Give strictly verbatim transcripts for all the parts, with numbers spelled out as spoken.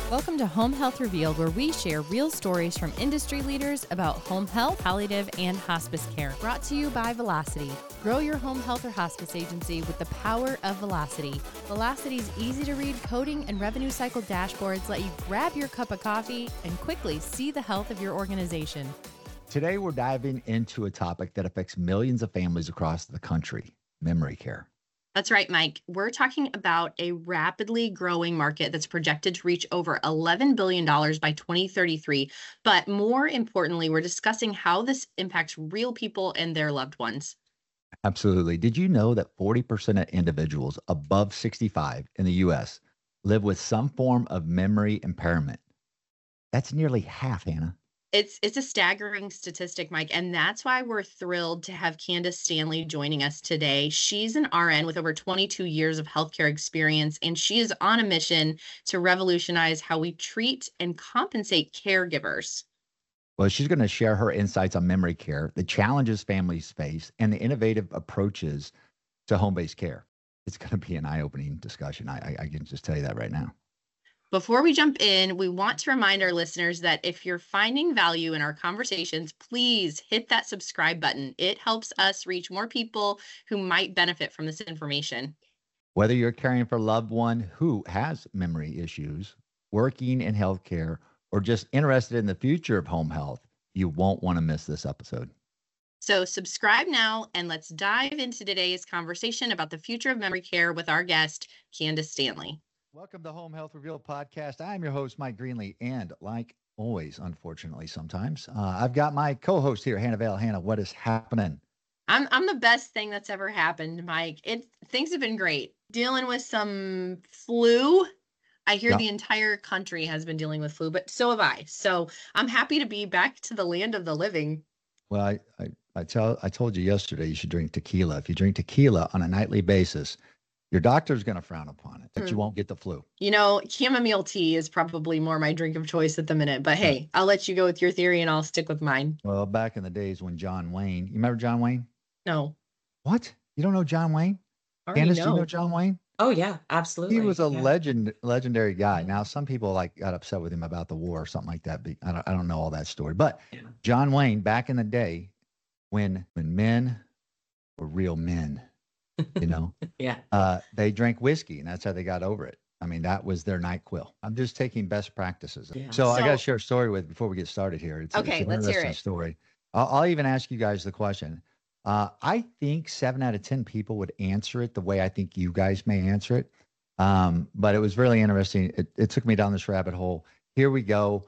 Welcome to Home Health Revealed, where we share real stories from industry leaders about home health, palliative, and hospice care. Brought to you by Velocity. Grow your home health or hospice agency with the power of Velocity. Velocity's easy-to-read coding and revenue cycle dashboards let you grab your cup of coffee and quickly see the health of your organization. Today, we're diving into a topic that affects millions of families across the country, memory care. That's right, Mike. We're talking about a rapidly growing market that's projected to reach over eleven billion dollars by twenty thirty-three. But more importantly, we're discussing how this impacts real people and their loved ones. Absolutely. Did you know that forty percent of individuals above sixty-five in the U S live with some form of memory impairment? That's nearly half, Hannah. It's it's a staggering statistic, Mike, and that's why we're thrilled to have Candace Stanley joining us today. She's an R N with over twenty-two years of healthcare experience, and she is on a mission to revolutionize how we treat and compensate caregivers. Well, she's going to share her insights on memory care, the challenges families face, and the innovative approaches to home-based care. It's going to be an eye-opening discussion. I, I, I can just tell you that right now. Before we jump in, we want to remind our listeners that if you're finding value in our conversations, please hit that subscribe button. It helps us reach more people who might benefit from this information. Whether you're caring for a loved one who has memory issues, working in healthcare, or just interested in the future of home health, you won't want to miss this episode. So subscribe now, and let's dive into today's conversation about the future of memory care with our guest, Candace Stanley. Welcome to Home Health Revealed podcast. I'm your host, Mike Greenlee, and like always, unfortunately, sometimes, uh, I've got my co-host here, Hannah Vale. Hannah, what is happening? I'm I'm the best thing that's ever happened, Mike. It things have been great. Dealing with some flu. I hear Yeah. the entire country has been dealing with flu, but so have I. So I'm happy to be back to the land of the living. Well, I, I, I, tell, I told you yesterday you should drink tequila. If you drink tequila on a nightly basis, your doctor's going to frown upon it, that Hmm. you won't get the flu. You know, chamomile tea is probably more my drink of choice at the minute, but hey, I'll let you go with your theory and I'll stick with mine. Well, back in the days when John Wayne, you remember John Wayne? No. What? You don't know John Wayne? I already Candace, do you know. know John Wayne? Oh yeah, absolutely. He was a Yeah. legend, legendary guy. Now, some people like got upset with him about the war or something like that. But I don't, I don't know all that story. But Yeah. John Wayne, back in the day, when when men were real men, you know, Yeah. uh, they drank whiskey, and that's how they got over it. I mean, that was their NyQuil. I'm just taking best practices. Yeah. So, I got to So- share a story with before we get started here. It's, Okay, it's an let's hear interesting it. story. I'll, I'll even ask you guys the question. Uh, I think seven out of ten people would answer it the way I think you guys may answer it. Um, but it was really interesting. It, it took me down this rabbit hole. Here we go.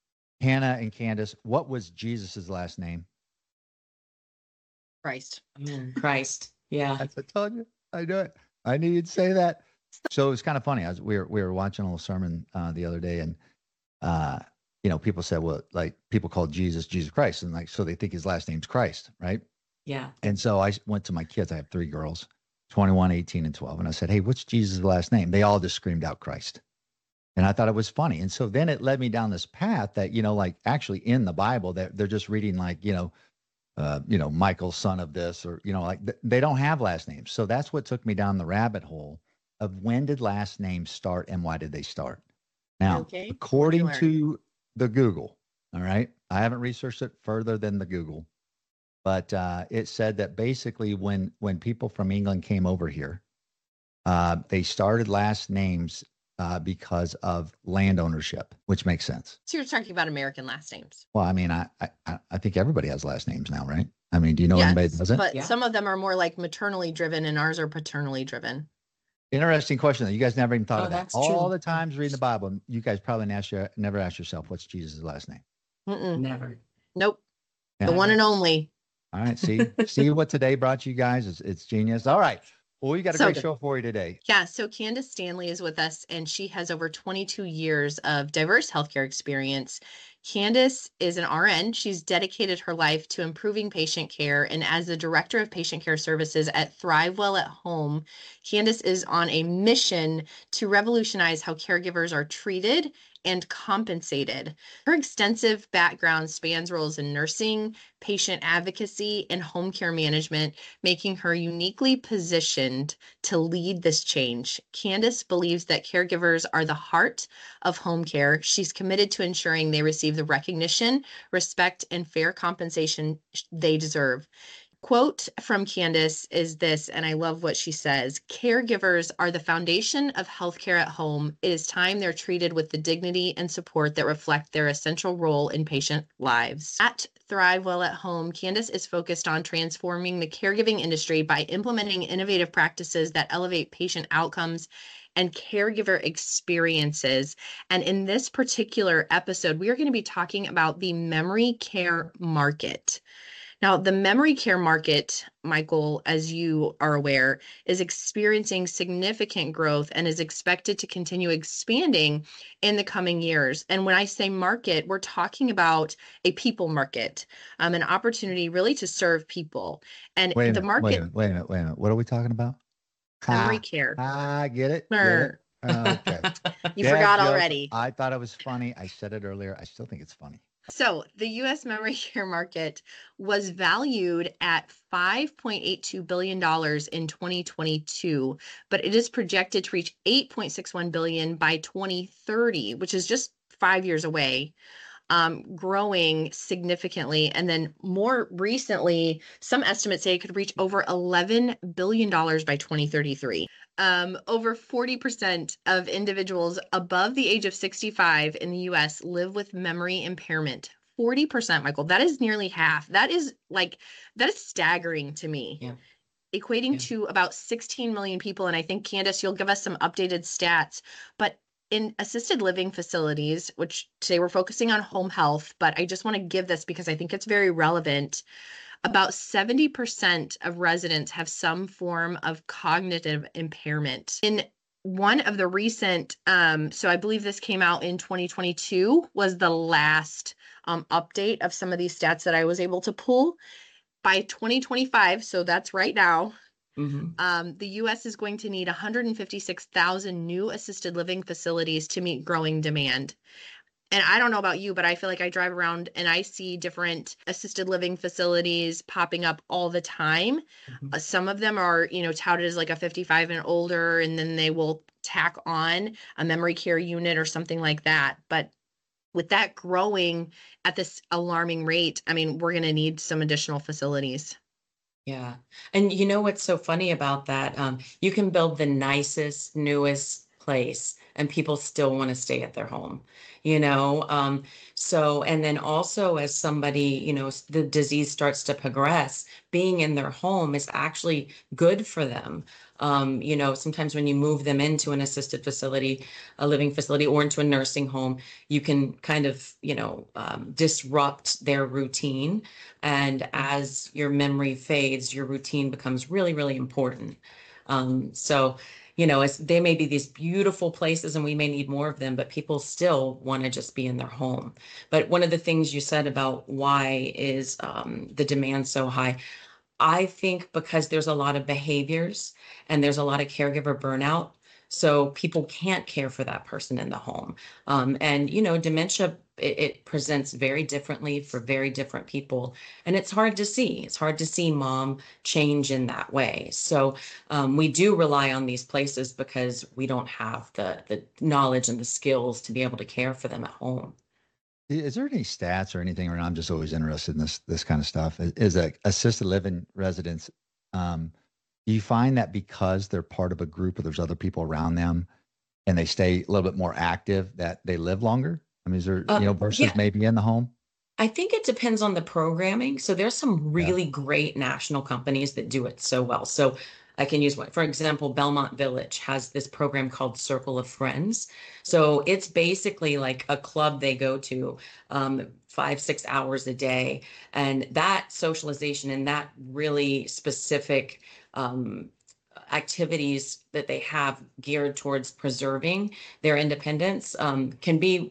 Hannah and Candace, what was Jesus's last name? Christ. Mm, Christ. Yeah. I told you. I knew it. I knew you'd say that. So it was kind of funny. I was we were we were watching a little sermon uh, the other day, and uh, you know, people said, well, like people called Jesus Jesus Christ, and like so they think his last name's Christ, right? Yeah. And so I went to my kids. I have three girls, twenty-one, eighteen, and twelve, and I said, hey, what's Jesus' last name? They all just screamed out Christ, and I thought it was funny. And so then it led me down this path that you know, like actually in the Bible, that they're, they're just reading like you know. Uh, you know, Michael, son of this, or, you know, like th- they don't have last names. So that's what took me down the rabbit hole of when did last names start and why did they start? Now, Okay. according What'd you to the Google, all right, I haven't researched it further than the Google, but uh, it said that basically when when people from England came over here, uh, they started last names uh, because of land ownership, which makes sense. So you're talking about American last names. Well, I mean, I I, I think everybody has last names now, right? I mean, do you know anybody that doesn't? But Yeah. some of them are more like maternally driven and ours are paternally driven. Interesting question that you guys never even thought Oh, of that. that's All true. the times reading the Bible, you guys probably ask your, never ask yourself, what's Jesus' last name? Mm-mm. Never. Nope. Yeah. The one and only. All right. See, see what today brought you guys. It's, it's genius. All right. Well, we got a So great good. show for you today. Yeah, so Candace Stanley is with us, and she has over twenty-two years of diverse healthcare experience. Candace is an R N. She's dedicated her life to improving patient care. And as the Director of Patient Care Services at ThriveWell at Home, Candace is on a mission to revolutionize how caregivers are treated and compensated. Her extensive background spans roles in nursing, patient advocacy, and home care management, making her uniquely positioned to lead this change. Candace believes that caregivers are the heart of home care. She's committed to ensuring they receive the recognition, respect, and fair compensation they deserve. Quote from Candace is this, and I love what she says: caregivers are the foundation of healthcare at home. It is time they're treated with the dignity and support that reflect their essential role in patient lives. At ThriveWell at Home, Candace is focused on transforming the caregiving industry by implementing innovative practices that elevate patient outcomes and caregiver experiences. And in this particular episode, we are going to be talking about the memory care market. Now, the memory care market, Michael, as you are aware, is experiencing significant growth and is expected to continue expanding in the coming years. And when I say market, we're talking about a people market, um, an opportunity really to serve people. And Wait a the minute, market, wait a minute, wait a minute, wait a minute. What are we talking about? memory Ha, care. ah, get it? Get Er, it? Okay. You Dad forgot joke. already. I thought it was funny. I said it earlier. I still think it's funny. So the U S memory care market was valued at five point eight two billion dollars in twenty twenty-two, but it is projected to reach eight point six one billion dollars by twenty thirty, which is just five years away, um, growing significantly. And then more recently, some estimates say it could reach over eleven billion dollars by twenty thirty-three. Um, over forty percent of individuals above the age of sixty-five in the U S live with memory impairment. forty percent, Michael. That is nearly half. That is like, that is staggering to me. Yeah. Equating Yeah. to about sixteen million people. And I think, Candace, you'll give us some updated stats. But in assisted living facilities, which today we're focusing on home health, but I just want to give this because I think it's very relevant. About seventy percent of residents have some form of cognitive impairment. In one of the recent, um, so I believe this came out in twenty twenty-two, was the last um, update of some of these stats that I was able to pull. By twenty twenty-five, so that's right now, Mhm. um, the U S is going to need one hundred fifty-six thousand new assisted living facilities to meet growing demand. And I don't know about you, but I feel like I drive around and I see different assisted living facilities popping up all the time. Mhm. Uh, some of them are, you know, touted as like a fifty-five and older, and then they will tack on a memory care unit or something like that. But with that growing at this alarming rate, I mean, we're going to need some additional facilities. Yeah. And you know what's so funny about that? Um, you can build the nicest, newest place and people still want to stay at their home, you know? Um, so, and then also as somebody, you know, s- the disease starts to progress, being in their home is actually good for them. Um, you know, sometimes when you move them into an assisted facility, a living facility, or into a nursing home, you can kind of, you know, um, disrupt their routine. And as your memory fades, your routine becomes really, really important. Um, so, you know, it's, they may be these beautiful places and we may need more of them, but people still want to just be in their home. But one of the things you said about why is um, the demand so high, I think because there's a lot of behaviors and there's a lot of caregiver burnout. So people can't care for that person in the home. Um, and, you know, dementia, it, it presents very differently for very different people. And it's hard to see. It's hard to see mom change in that way. So um, we do rely on these places because we don't have the, the knowledge and the skills to be able to care for them at home. I- Is there any stats or anything? Or I'm just always interested in this this kind of stuff. Is, is that assisted living residents? Um, do you find that because they're part of a group or there's other people around them, and they stay a little bit more active, that they live longer? I mean, is there, Uh, you know, versus yeah. maybe in the home? I think it depends on the programming. So there's some Yeah. really great national companies that do it so well. So I can use one, for example, Belmont Village has this program called Circle of Friends. So it's basically like a club they go to um, five, six hours a day. And that socialization and that really specific um, activities that they have geared towards preserving their independence um, can be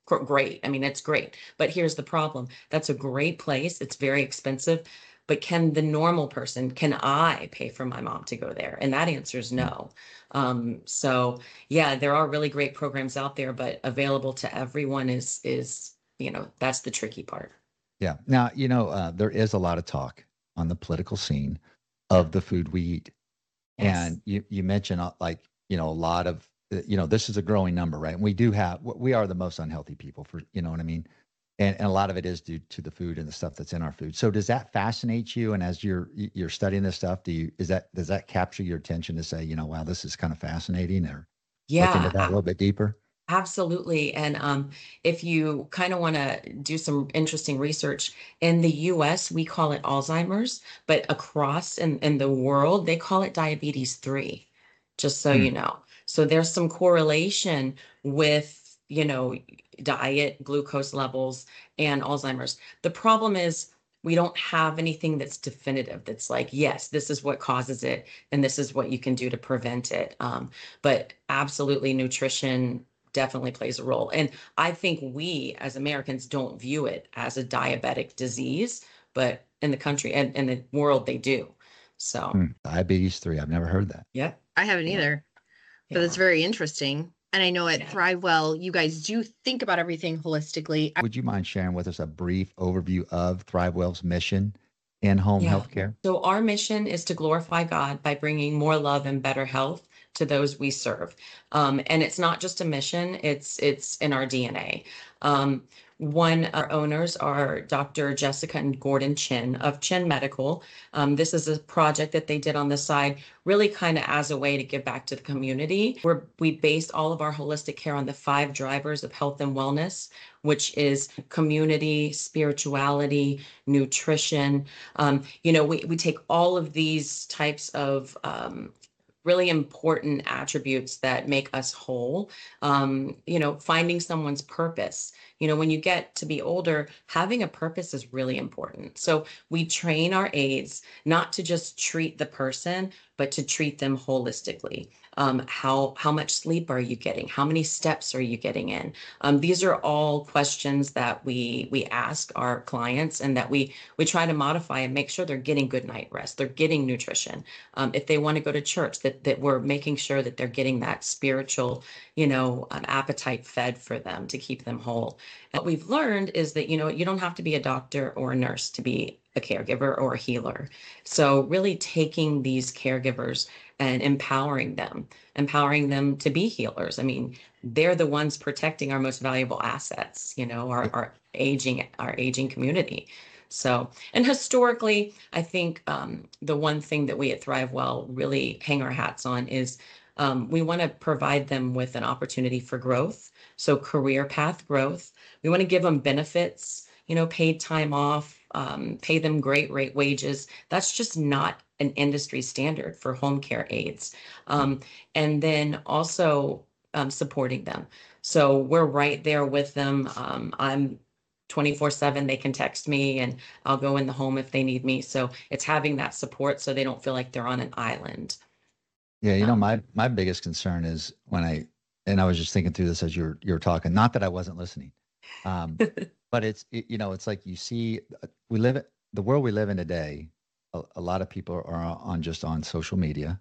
gr- great. I mean, it's great. But here's the problem. That's a great place. It's very expensive. But can the normal person, can I pay for my mom to go there? And that answer is no. Um, so yeah, there are really great programs out there, but available to everyone is is, you know, that's the tricky part. Yeah. Now, you know, uh, there is a lot of talk on the political scene Yeah. of the food we eat. Yes. And you, you mentioned uh, like, you know, a lot of, uh, you know, this is a growing number, right? And we do have, w- we are the most unhealthy people for, you know what I mean? And, and a lot of it is due to the food and the stuff that's in our food. So does that fascinate you? And as you're, y- you're studying this stuff, do you, is that, does that capture your attention to say, you know, wow, this is kind of fascinating, or look into Yeah. that a little bit deeper? Absolutely. And um, if you kind of want to do some interesting research, in the U S, we call it Alzheimer's, but across in, in the world, they call it diabetes three, just so Hmm. you know. So there's some correlation with, you know, diet, glucose levels, and Alzheimer's. The problem is we don't have anything that's definitive, that's like, yes, this is what causes it, and this is what you can do to prevent it. Um, but absolutely, nutrition definitely plays a role. And I think we as Americans don't view it as a diabetic disease, but in the country and in the world they do. So, Hmm. Diabetes three. I've never heard that. yeah, I haven't yeah, either, but it's yeah. very interesting. And I know at Yeah. ThriveWell, you guys do think about everything holistically. Would you mind sharing with us a brief overview of ThriveWell's mission in home Yeah. healthcare? So our mission is to glorify God by bringing more love and better health to those we serve. Um, and it's not just a mission, it's it's in our D N A. Um, one of our owners are Doctor Jessica and Gordon Chin of Chin Medical. Um, this is a project that they did on the side, really kind of as a way to give back to the community. Where we based all of our holistic care on the five drivers of health and wellness, which is community, spirituality, nutrition. Um, you know, we, we take all of these types of um, really important attributes that make us whole. Um, you know, finding someone's purpose. You know, when you get to be older, having a purpose is really important. So we train our aides not to just treat the person, but to treat them holistically. Um, how how much sleep are you getting? How many steps are you getting in? Um, these are all questions that we we ask our clients, and that we we try to modify and make sure they're getting good night rest, they're getting nutrition. Um, if they want to go to church, that that we're making sure that they're getting that spiritual, you know, um, appetite fed for them to keep them whole. And what we've learned is that, you know, you don't have to be a doctor or a nurse to be a caregiver or a healer. So really taking these caregivers and empowering them, empowering them to be healers. I mean, they're the ones protecting our most valuable assets, you know, our, our aging, our aging community. So, and historically, I think um, the one thing that we at ThriveWell really hang our hats on is um, we want to provide them with an opportunity for growth. So career path growth. We want to give them benefits, you know, paid time off, um, pay them great rate wages. That's just not an industry standard for home care aides. Um, and then also um, supporting them. So we're right there with them. Um, I'm twenty-four seven, they can text me and I'll go in the home if they need me. So it's having that support so they don't feel like they're on an island. Yeah, you know, Um, my my biggest concern is when I and I was just thinking through this as you're you're talking. Not that I wasn't listening, um, but it's it, you know, it's like you see, uh, we live it the world we live in today. A, a lot of people are on just on social media,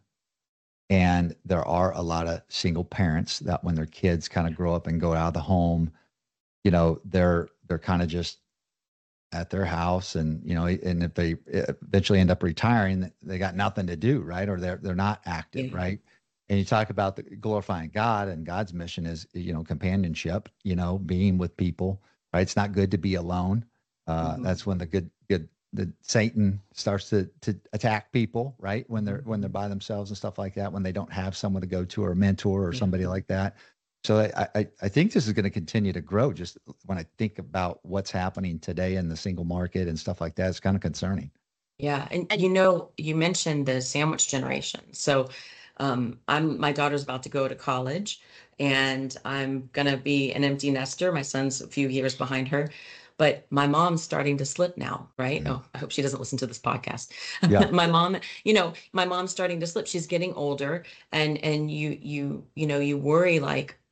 and there are a lot of single parents that when their kids kind of grow up and go out of the home, you know, they're they're kind of just at their house, and you know, and if they eventually end up retiring, they got nothing to do, right? Or they're they're not active, yeah, right? And you talk about the glorifying God, and God's mission is, you know, companionship, you know, being with people, right? It's not good to be alone. Uh, mhm, that's when the good good the Satan starts to to attack people, right? When they're when they're mhm, by themselves and stuff like that, when they don't have someone to go to, or a mentor or yeah, somebody like that. So I, I, I think this is going to continue to grow. Just when I think about what's happening today in the single market and stuff like that, it's kind of concerning. yeah. And And you know, you mentioned the sandwich generation. So um, I'm my daughter's about to go to college, and I'm gonna be an empty nester. My son's a few years behind her, but my mom's starting to slip now, right? Yeah. Oh, I hope she doesn't listen to this podcast. Yeah. My mom, you know, my mom's starting to slip. She's getting older, and and you you you know, you worry like,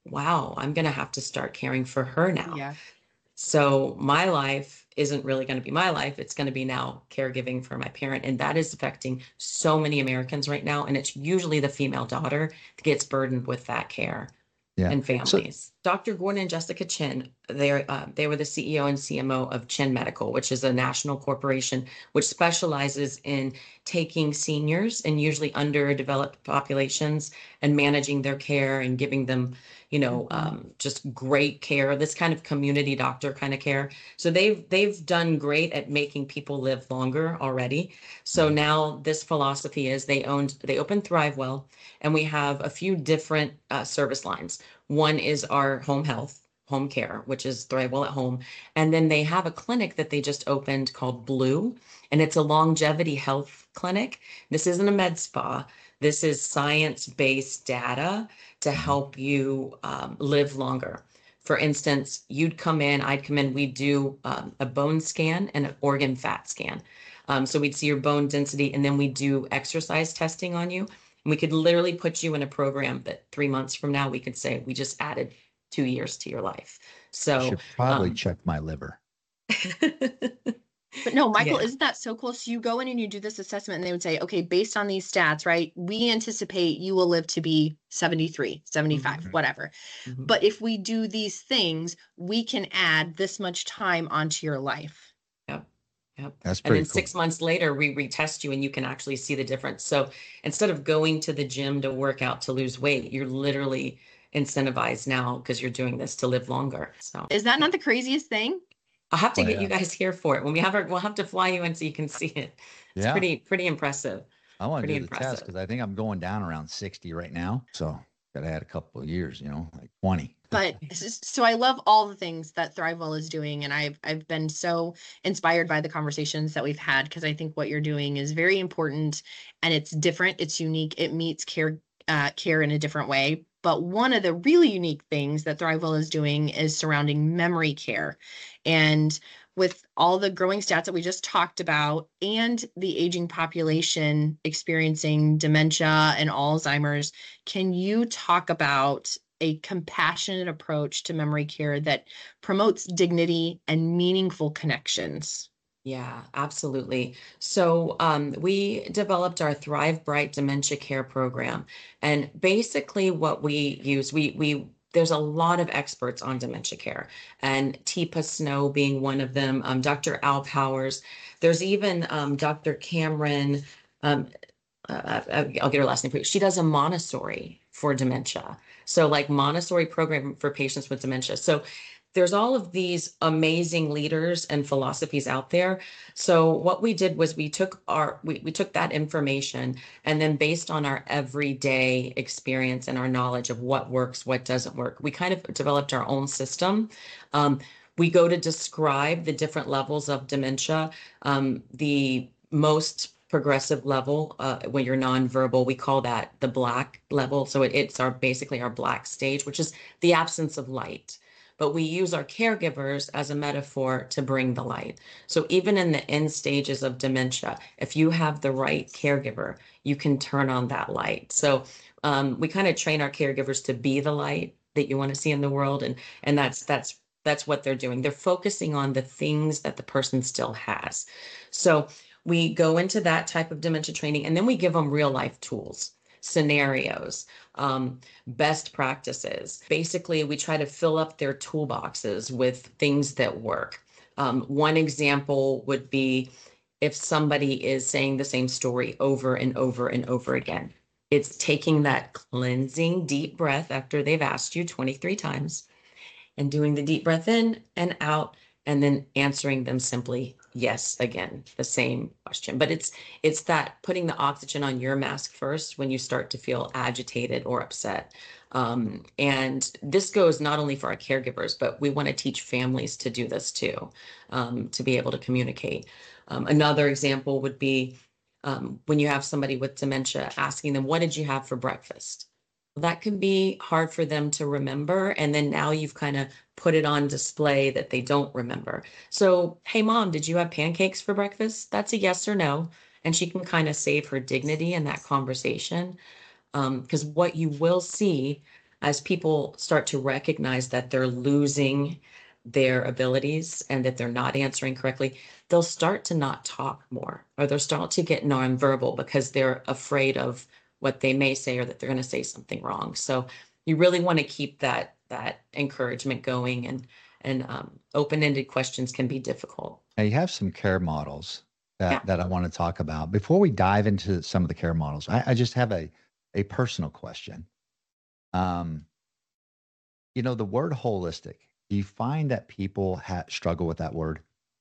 wow, I'm going to have to start caring for her now. Yeah. So my life isn't really going to be my life. It's going to be now caregiving for my parent. And that is affecting so many Americans right now. And it's usually the female daughter that gets burdened with that care Yeah. and So families. Doctor Gordon and Jessica Chin, they're, uh, they were the C E O and C M O of Chin Medical, which is a national corporation which specializes in taking seniors and usually underdeveloped populations and managing their care and giving them, you know, Mhm. um, just great care, this kind of community doctor kind of care. So they've they've done great at making people live longer already. So Mhm. now this philosophy is they owned they opened ThriveWell, and we have a few different uh, service lines. One is our home health, home care, which is ThriveWell at Home. And then they have a clinic that they just opened called Blue, and it's a longevity health clinic. This isn't a med spa. This is science-based data to Mhm. help you um, live longer. For instance, you'd come in, I'd come in, we'd do um, a bone scan and an organ fat scan. Um, so we'd see your bone density, and then we do exercise testing on you. And we could literally put you in a program that three months from now, we could say, we just added two years to your life. I So, should probably um, check my liver. But no, Michael, yeah. isn't that so cool? So you go in and you do this assessment, and they would say, okay, based on these stats, right, we anticipate you will live to be seventy-three, seventy-five, Mhm, whatever. mhm. But if we do these things, we can add this much time onto your life. Yep. Yep. That's And then pretty cool. six months later, we retest you and you can actually see the difference. So instead of going to the gym to work out to lose weight, you're literally incentivized now because you're doing this to live longer. So Is that yeah. not the craziest thing? I'll have to Well, get you yeah. guys here for it. When we have our, we'll have to fly you in so you can see it. It's Yeah. pretty, pretty impressive. I want to Pretty do the test impressive. because I think I'm going down around sixty right now. So gotta add a couple of years, you know, like twenty. But s- s- so I love all the things that ThriveWell is doing, and I've I've been so inspired by the conversations that we've had, because I think what you're doing is very important, and it's different, it's unique, it meets care uh, care in a different way. But one of the really unique things that ThriveWell is doing is surrounding memory care, and with all the growing stats that we just talked about and the aging population experiencing dementia and Alzheimer's, can you talk about a compassionate approach to memory care that promotes dignity and meaningful connections? Yeah, absolutely. So um, we developed our Thrive Bright Dementia Care Program, and basically what we use, we we there's a lot of experts on dementia care, and Teepa Snow being one of them, um, Doctor Al Powers. There's even um, Doctor Cameron. Um, uh, uh, I'll get her last name for you. She does a Montessori for dementia. So like Montessori program for patients with dementia. So there's all of these amazing leaders and philosophies out there. So what we did was we took our we, we took that information, and then based on our everyday experience and our knowledge of what works, what doesn't work, we kind of developed our own system. Um, we go to describe the different levels of dementia. Um, the most progressive level, uh, when you're nonverbal, we call that the black level. So it, it's our basically our black stage, which is the absence of light. But we use our caregivers as a metaphor to bring the light. So even in the end stages of dementia, if you have the right caregiver, you can turn on that light. So um, we kind of train our caregivers to be the light that you want to see in the world, and and that's that's that's what they're doing. They're focusing on the things that the person still has. So we go into that type of dementia training, and then we give them real life tools, scenarios, um, best practices. Basically, we try to fill up their toolboxes with things that work. Um, one example would be if somebody is saying the same story over and over and over again. It's taking that cleansing deep breath after they've asked you twenty-three times and doing the deep breath in and out, and then answering them simply yes again, the same question. But it's it's that putting the oxygen on your mask first when you start to feel agitated or upset. Um, and this goes not only for our caregivers, but we want to teach families to do this too, um, to be able to communicate. Um, another example would be um, when you have somebody with dementia, asking them, what did you have for breakfast? That can be hard for them to remember. And then now you've kind of put it on display that they don't remember. So, hey, mom, did you have pancakes for breakfast? That's a yes or no. And she can kind of save her dignity in that conversation. Um, because what you will see as people start to recognize that they're losing their abilities and that they're not answering correctly, they'll start to not talk more, or they'll start to get nonverbal because they're afraid of what they may say or that they're going to say something wrong. So you really want to keep that that encouragement going, and and um, open-ended questions can be difficult. Now you have some care models that, Yeah. that I want to talk about. Before we dive into some of the care models, I, I just have a, a personal question. Um, you know, the word holistic, do you find that people ha- struggle with that word?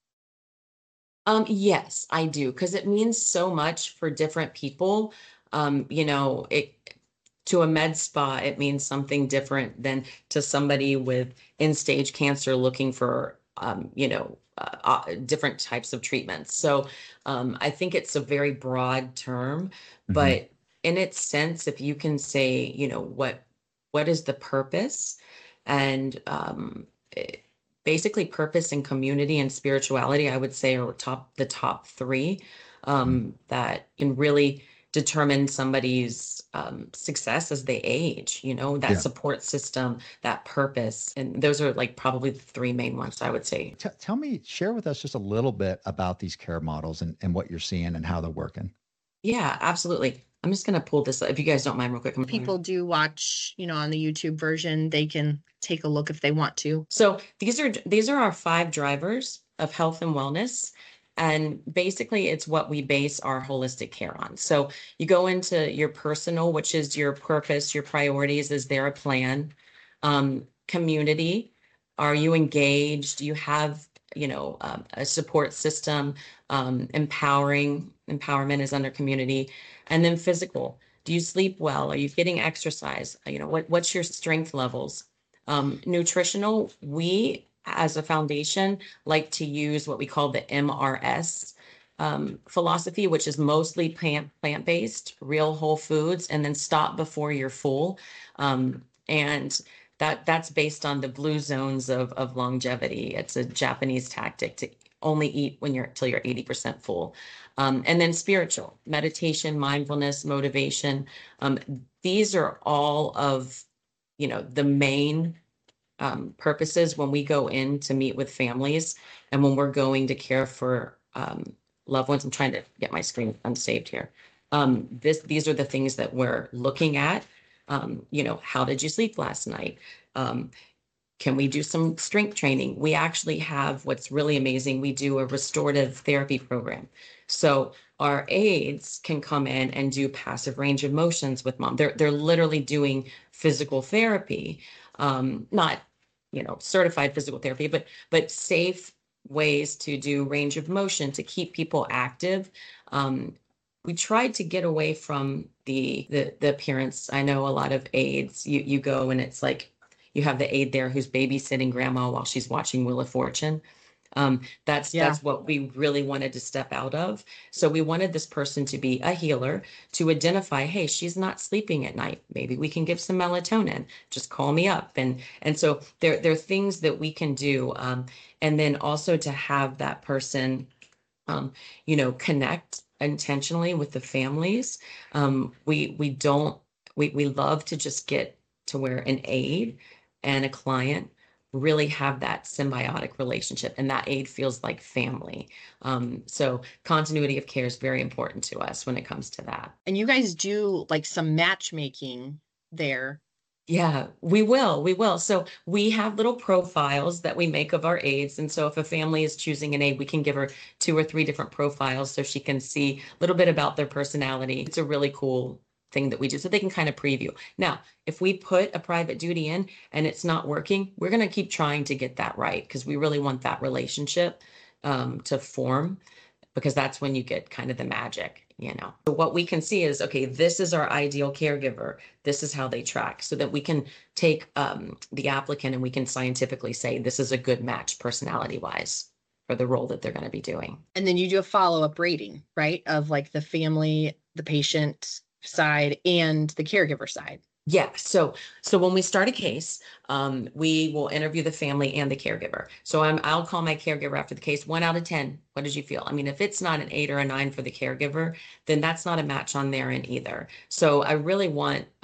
Um, yes, I do, because it means so much for different people. Um, you know, it to a med spa, it means something different than to somebody with end-stage cancer looking for, um, you know, uh, uh, different types of treatments. So um, I think it's a very broad term, hmm but in its sense, if you can say, you know, what what is the purpose, and um, eh, basically purpose and community and spirituality, I would say are top the top three um, that can really determine somebody's um, success as they age, you know, that Yeah. support system, that purpose. And those are like probably the three main ones I would say. T- tell me, share with us just a little bit about these care models and, and what you're seeing and how they're working. Yeah, absolutely. I'm just going to pull this up. If you guys don't mind real quick. I'm People do watch, you know, on the YouTube version, they can take a look if they want to. So these are these are our five drivers of health and wellness. And basically it's what we base our holistic care on. So you go into your personal, which is your purpose, your priorities. Is there a plan? Um, community, are you engaged? Do you have, you know, um, a support system? Um, empowering, empowerment is under community. And then physical. Do you sleep well? Are you getting exercise? You know, what what's your strength levels? Um, nutritional, we as a foundation like to use what we call the M R S um, philosophy, which is mostly plant plant based, real whole foods, and then stop before you're full. Um, and that that's based on the blue zones of of longevity. It's a Japanese tactic to only eat when you're till you're eighty percent full. Um, and then spiritual, meditation, mindfulness, motivation. Um, these are all of, you know, the main um, purposes when we go in to meet with families and when we're going to care for um, loved ones. I'm trying to get my screen unsaved here. Um, this, these are the things that we're looking at. Um, you know, how did you sleep last night? Um, can we do some strength training? We actually have what's really amazing. We do a restorative therapy program. So our aides can come in and do passive range of motions with mom. They're, they're literally doing physical therapy, um, not, you know, certified physical therapy, but, but safe ways to do range of motion to keep people active. Um, we tried to get away from the, the, the appearance. I know a lot of aides, you, you go and it's like, you have the aide there who's babysitting grandma while she's watching Wheel of Fortune. Um, that's Yeah. that's what we really wanted to step out of. So we wanted this person to be a healer, to identify, hey, she's not sleeping at night. Maybe we can give some melatonin. Just call me up. And and so there, there are things that we can do. Um, and then also to have that person, um, you know, connect intentionally with the families. Um, we we don't we we love to just get to where an aide and a client really have that symbiotic relationship, and that aide feels like family. Um, so continuity of care is very important to us when it comes to that. And you guys do like some matchmaking there. Yeah, we will. We will. So we have little profiles that we make of our aides. And so if a family is choosing an aide, we can give her two or three different profiles so she can see a little bit about their personality. It's a really cool thing that we do so they can kind of preview. Now, if we put a private duty in and it's not working, we're going to keep trying to get that right because we really want that relationship um, to form, because that's when you get kind of the magic, you know. So what we can see is, okay, this is our ideal caregiver. This is how they track, so that we can take um, the applicant and we can scientifically say this is a good match personality wise for the role that they're going to be doing. And then you do a follow-up rating, right? Of like the family, the patient side, and the caregiver side. Yeah. So, so when we start a case, um, we will interview the family and the caregiver. So I'm, I'll call my caregiver after the case. One out of ten. What did you feel? I mean, if it's not an eight or a nine for the caregiver, then that's not a match on their end either. So I really want um,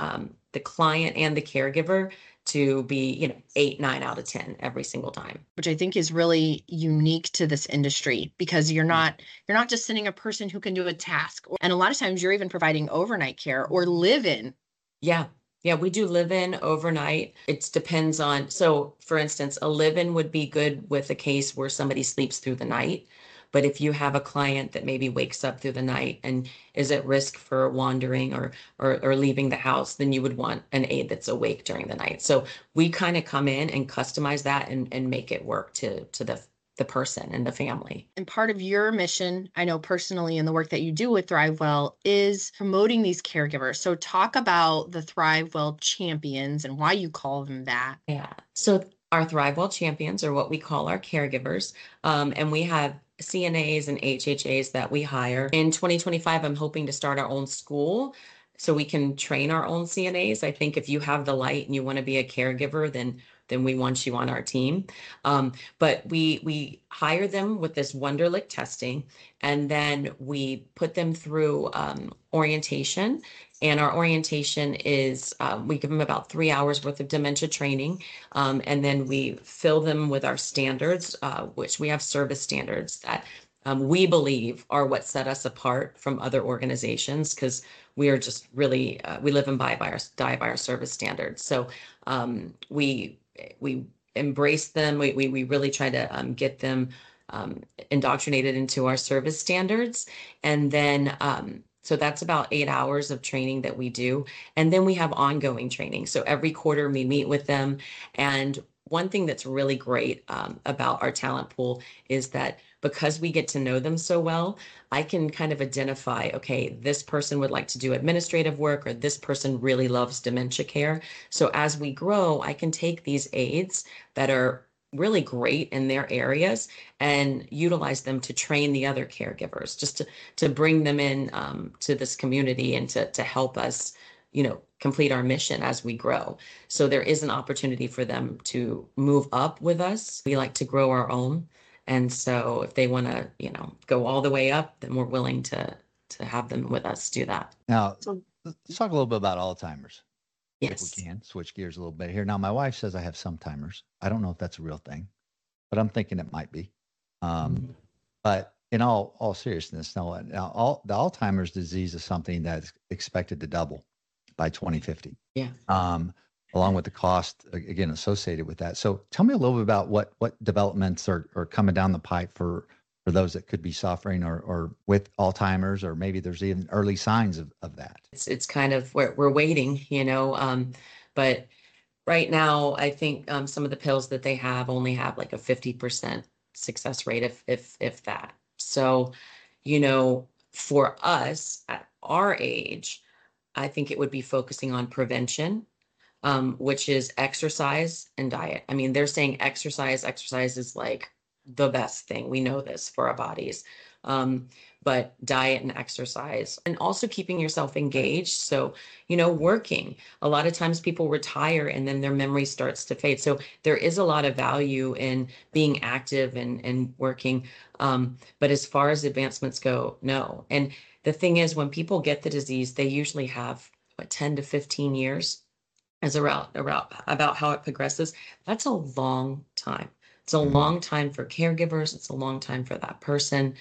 the client and the caregiver to be, you know, eight, nine out of ten every single time. Which I think is really unique to this industry, because you're not, you're not just sending a person who can do a task. And a lot of times you're even providing overnight care or live in. Yeah. Yeah, we do live in overnight. It depends on, so for instance, a live in would be good with a case where somebody sleeps through the night. But if you have a client that maybe wakes up through the night and is at risk for wandering or, or, or leaving the house, then you would want an aide that's awake during the night. So we kind of come in and customize that and, and make it work to, to the, the person and the family. And part of your mission, I know personally, in the work that you do with ThriveWell, is promoting these caregivers. So talk about the ThriveWell champions and why you call them that. Yeah. So our ThriveWell champions are what we call our caregivers. Um, and we have C N As and H H As that we hire. In twenty twenty-five, I'm hoping to start our own school so we can train our own C N As. I think if you have the light and you want to be a caregiver, then then we want you on our team. Um, but we we hire them with this Wonderlic testing, and then we put them through um, orientation. And our orientation is, uh, we give them about three hours worth of dementia training. Um, and then we fill them with our standards, uh, which we have service standards that um, we believe are what set us apart from other organizations, because we are just really, uh, we live and die by our, die by our service standards. So um, we, we embrace them. We, we, we really try to um, get them um, indoctrinated into our service standards. And then, um, so that's about eight hours of training that we do. And then we have ongoing training. So every quarter we meet with them. And one thing that's really great um, about our talent pool is that because we get to know them so well, I can kind of identify, okay, this person would like to do administrative work, or this person really loves dementia care. So as we grow, I can take these aides that are really great in their areas and utilize them to train the other caregivers, just to, to bring them in um, to this community and to, to help us, you know, complete our mission as we grow. So there is an opportunity for them to move up with us. We like to grow our own. And so if they want to, you know, go all the way up, then we're willing to, to have them with us do that. Now, let's talk a little bit about Alzheimer's. Yes. If we can switch gears a little bit here. Now, my wife says I have some timers. I don't know if that's a real thing, but I'm thinking it might be. Um, mm-hmm. But in all all seriousness, no. Now, all, the Alzheimer's disease is something that's expected to double by twenty fifty. Yeah. Um, along with the cost again associated with that. So, tell me a little bit about what what developments are are coming down the pipe for for those that could be suffering or or with Alzheimer's, or maybe there's even early signs of, of that. It's it's kind of we're we're waiting, you know. Um, but right now, I think um, some of the pills that they have only have like a fifty percent success rate, if if if that. So, you know, for us at our age, I think it would be focusing on prevention, um, which is exercise and diet. I mean, they're saying exercise. Exercise is like the best thing. We know this for our bodies. Um, but diet and exercise, and also keeping yourself engaged. So, you know, working. A lot of times people retire and then their memory starts to fade. So there is a lot of value in being active and, and working. Um, but as far as advancements go, no. And the thing is, when people get the disease, they usually have what, ten to fifteen years as around, around about how it progresses. That's a long time. It's a long time for caregivers. It's a long time for that person.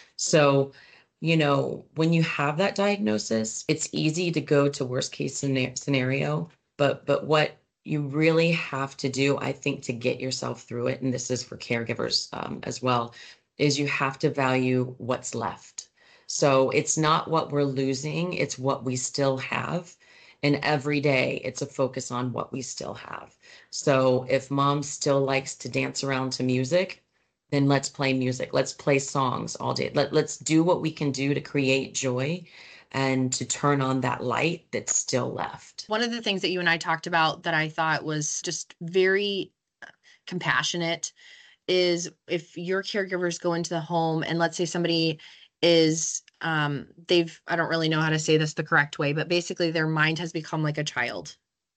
So, you know, when you have that diagnosis, it's easy to go to worst case scenario, but but what you really have to do, I think, to get yourself through it, and this is for caregivers um, as well, is you have to value what's left. So it's not what we're losing, it's what we still have. And every day it's a focus on what we still have. So if mom still likes to dance around to music, then let's play music. Let's play songs all day. Let, let's do what we can do to create joy and to turn on that light that's still left. One of the things that you and I talked about that I thought was just very compassionate is if your caregivers go into the home and let's say somebody is um they've I don't really know how to say this the correct way, but basically their mind has become like a child,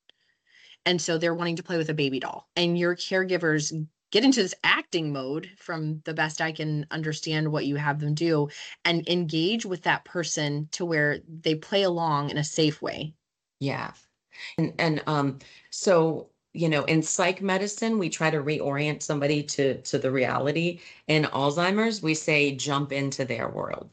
and so they're wanting to play with a baby doll, and your caregivers get into this acting mode, from the best I can understand what you have them do, and engage with that person to where they play along in a safe way. Yeah. And, and um, so, you know, in psych medicine, we try to reorient somebody to, to the reality. In Alzheimer's, we say jump into their world.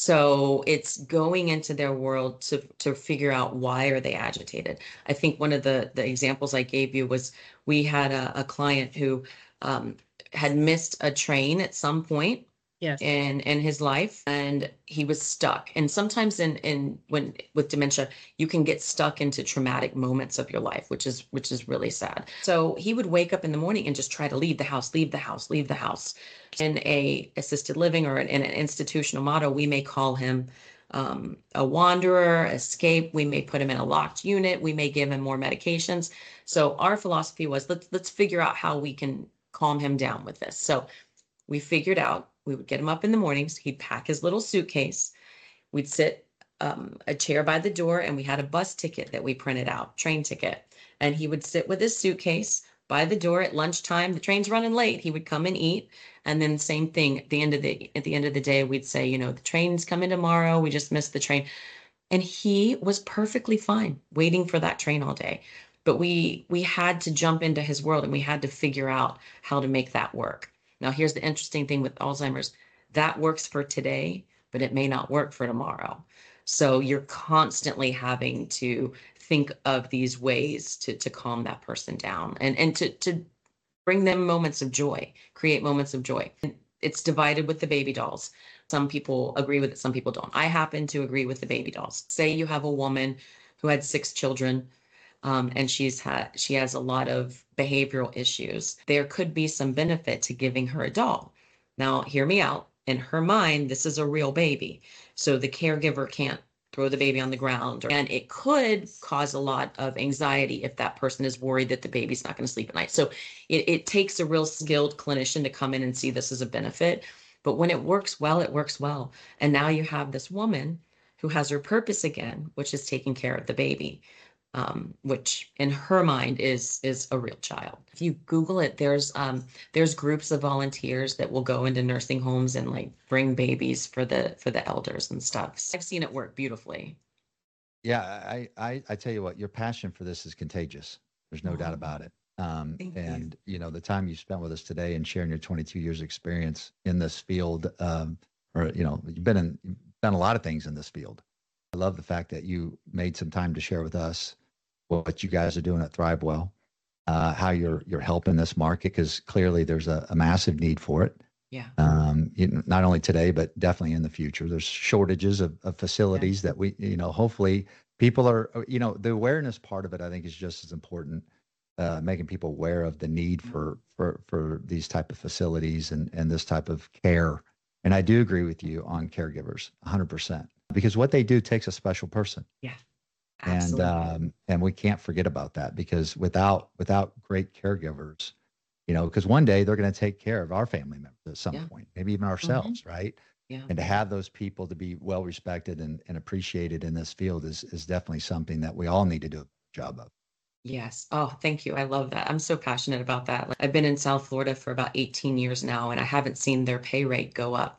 So it's going into their world to, to figure out why are they agitated. I think one of the, the examples I gave you was we had a, a client who um, had missed a train at some point Yes. in in his life, and he was stuck. And sometimes in in when with dementia, you can get stuck into traumatic moments of your life, which is which is really sad. So he would wake up in the morning and just try to leave the house, leave the house, leave the house. In a assisted living or in, in an institutional model, we may call him um, a wanderer, escape. We may put him in a locked unit. We may give him more medications. So our philosophy was let's let's figure out how we can calm him down with this. So we figured out we would get him up in the mornings. He'd pack his little suitcase. We'd sit um, a chair by the door, and we had a bus ticket that we printed out, train ticket. And he would sit with his suitcase by the door at lunchtime. The train's running late. He would come and eat. And then same thing at the end of the at the end of the day, we'd say, you know, the train's coming tomorrow. We just missed the train. And he was perfectly fine waiting for that train all day. But we we had to jump into his world, and we had to figure out how to make that work. Now, here's the interesting thing with Alzheimer's. That works for today, but it may not work for tomorrow. So you're constantly having to think of these ways to, to calm that person down and, and to, to bring them moments of joy, create moments of joy. And it's divided with the baby dolls. Some people agree with it, some people don't. I happen to agree with the baby dolls. Say you have a woman who had six children. Um, and she's had she has a lot of behavioral issues. There could be some benefit to giving her a doll. Now, hear me out. In her mind, this is a real baby. So the caregiver can't throw the baby on the ground. And it could cause a lot of anxiety if that person is worried that the baby's not going to sleep at night. So it, it takes a real skilled clinician to come in and see this as a benefit. But when it works well, it works well. And now you have this woman who has her purpose again, which is taking care of the baby. Um, which in her mind is is a real child. If you Google it, there's um, there's groups of volunteers that will go into nursing homes and like bring babies for the for the elders and stuff. So I've seen it work beautifully. Yeah, I, I I tell you what, your passion for this is contagious. There's no Oh, doubt about it. Um, thank you. and you know the time you spent with us today and sharing your twenty-two years experience in this field, um, or you know you've been in you've done a lot of things in this field. I love the fact that you made some time to share with us what you guys are doing at ThriveWell, uh, how you're you're helping this market, because clearly there's a, a massive need for it. Yeah. Um, you know, not only today, but definitely in the future. There's shortages of, of facilities that we, you know, hopefully people are, you know, the awareness part of it, I think, is just as important. Uh, making people aware of the need for for for these type of facilities and and this type of care. And I do agree with you on caregivers, one hundred percent, because what they do takes a special person. Yeah. And Absolutely. um, and we can't forget about that, because without without great caregivers, you know, because one day they're going to take care of our family members at some Yeah. point, maybe even ourselves, right? Yeah. And to have those people to be well respected and, and appreciated in this field is is definitely something that we all need to do a job of. Yes. Oh, thank you. I love that. I'm so passionate about that. Like, I've been in South Florida for about eighteen years now, and I haven't seen their pay rate go up.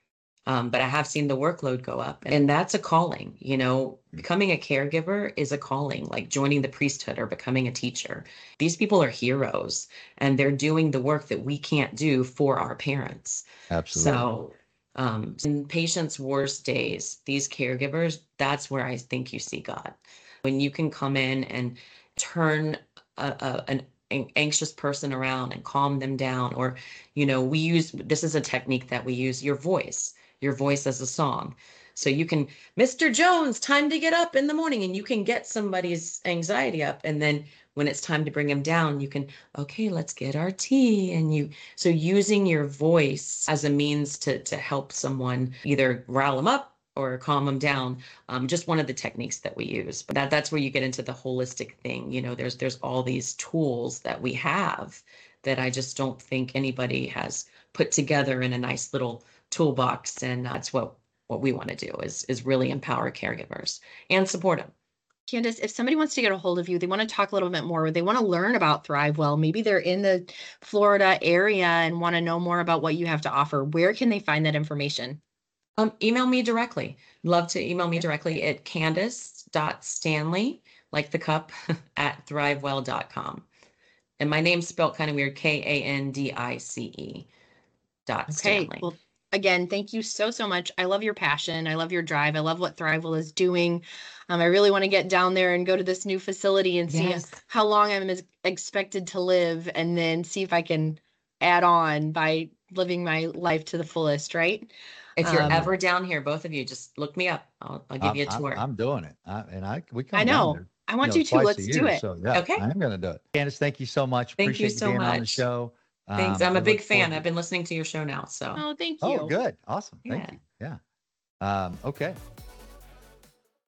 Um, but I have seen the workload go up, and that's a calling. You know, becoming a caregiver is a calling, like joining the priesthood or becoming a teacher. These people are heroes, and they're doing the work that we can't do for our parents. Absolutely. So, um, in patients' worst days, these caregivers, that's where I think you see God. When you can come in and turn a, a, an an anxious person around and calm them down, or, you know, we use, this is a technique that we use, your voice. Your voice as a song. So you can, Mister Jones, time to get up in the morning, and you can get somebody's anxiety up. And then when it's time to bring them down, you can, okay, let's get our tea. And you, so using your voice as a means to, to help someone either rile them up or calm them down. Um, just one of the techniques that we use. But that, that's where you get into the holistic thing. You know, there's, there's all these tools that we have that I just don't think anybody has put together in a nice little toolbox. And that's what what we want to do is is really empower caregivers and support them. Candace, if somebody wants to get a hold of you, they want to talk a little bit more, they want to learn about ThriveWell, maybe they're in the Florida area and want to know more about what you have to offer, where can they find that information? Um, email me directly. Love to email me directly at candace dot stanley, like the cup, at thrivewell dot com. And my name's spelled kind of weird, K A N D I C E dot Okay. Stanley. Well, again, thank you so, so much. I love your passion. I love your drive. I love what Thrivewell is doing. Um, I really want to get down there and go to this new facility and see Yes. how long I'm ex- expected to live, and then see if I can add on by living my life to the fullest, right? If you're Um, ever down here, both of you, just look me up. I'll, I'll give I'm, you a I'm, tour. I'm doing it. I, and I, we come I down know. there, I want know, you to. twice a Let's do year, it. So yeah, Okay. I am going to do it. Candace, thank you so much. Thank you Appreciate so being on the much. show. Thanks. Um, I'm a we big look fan. forward to- I've been listening to your show now. So Oh, thank you. Oh, good. Awesome. Thank Yeah. you. Yeah. Um, okay.